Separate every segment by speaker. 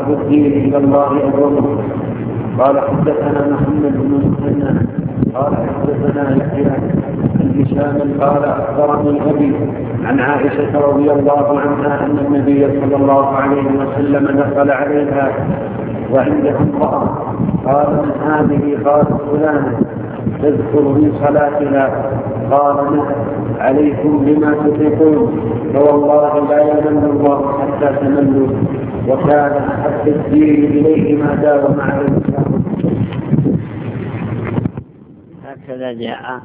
Speaker 1: أحب الدين إلى الله أدومه. قال حدثنا محمد بن مسنى قال حدثنا يحيى عن هشام قال أخبرني أبي عن عائشة رضي الله عنها أن النبي صلى الله عليه وسلم دخل عليها وعندها امرأة قال من هذه؟ قالت فلانة تذكر من صلاتها. قال نعم عليكم بما تطيقون فوالله لا يمل الله حتى تملوا وكان أحب الدين إليه ما داوم عليه.
Speaker 2: هكذا جاء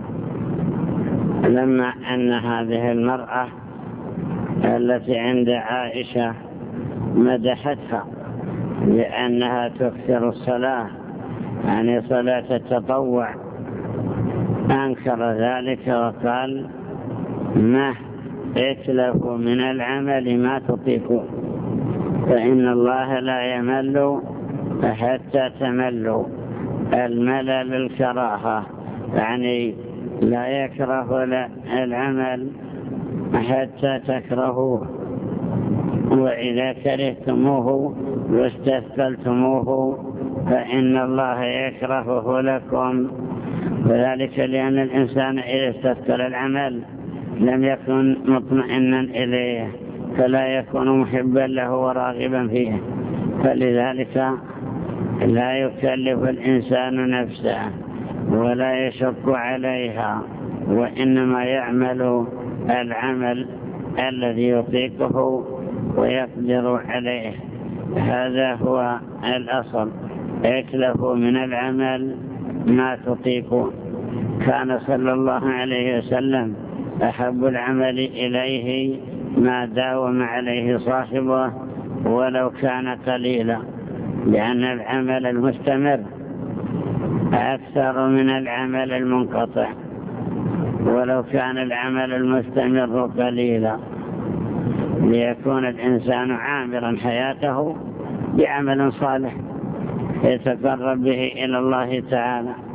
Speaker 2: لما أن هذه المرأة التي عند عائشة مدحتها لأنها تكثر الصلاة يعني صلاة التطوع أنكر ذلك وقال ما اتلفوا من العمل ما تطيقون فإن الله لا يمل حتى تملوا. الملل الكراهة يعني لا يكره العمل حتى تكرهوه، وإذا كرهتموه واستثقلتموه فإن الله يكرهه لكم. وذلك لأن الإنسان إذا استثقل العمل لم يكن مطمئنا إليه فلا يكون محبا له وراغبا فيه، فلذلك لا يكلف الإنسان نفسه ولا يشق عليها، وإنما يعمل العمل الذي يطيقه ويقدر عليه. هذا هو الأصل، اكلفوا من العمل ما تطيقون. كان صلى الله عليه وسلم أحب العمل إليه ما داوم عليه صاحبه ولو كان قليلا، لأن العمل المستمر أكثر من العمل المنقطع ولو كان العمل المستمر قليلا، ليكون الإنسان عامرا حياته بعمل صالح يتقرب به إلى الله تعالى.